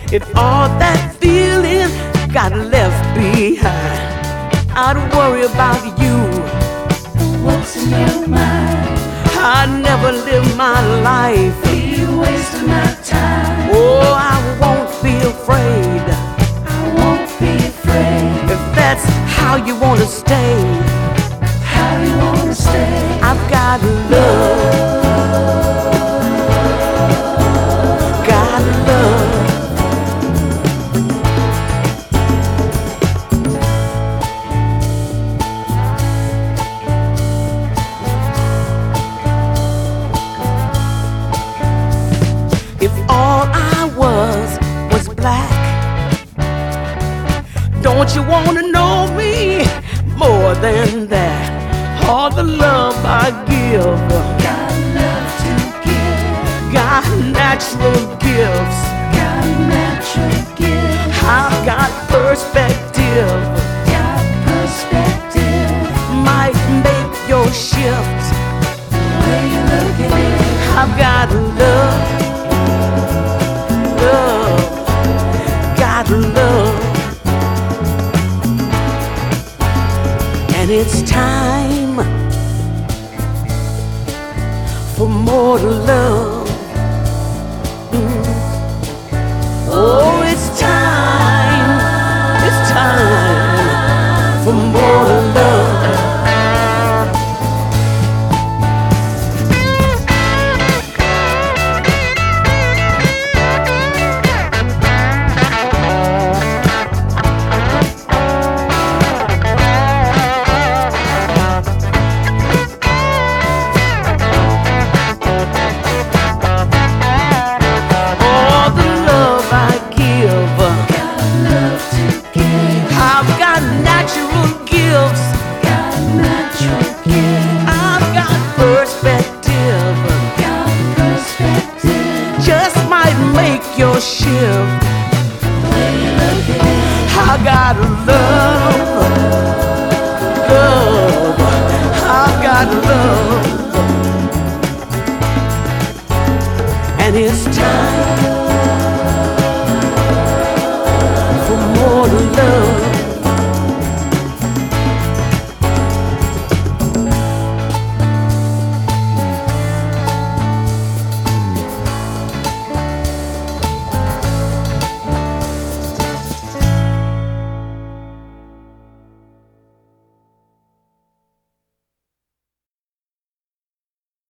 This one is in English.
If all that feeling got left behind, I'd worry about you. What's in your mind? I never live my life. You wasting my time. Oh, I won't be afraid. I won't be afraid. If that's how you want to stay, How you wanna stay? I've got love. Got love. If all I was black, don't you wanna know me more than that? All the love I give, Got love to give. got natural gifts. Got natural gifts. I've got perspective, Got perspective. might make your shift. Where you look at it. I've got love, love, got love. And it's time for more love. Oh, it's time for more love. All the love I give, Got love to give. I've got natural gifts. Got natural gifts. I've got perspective, Got perspective. just might make your shift. Where you look at it. I got love, love, I've got love. And it's time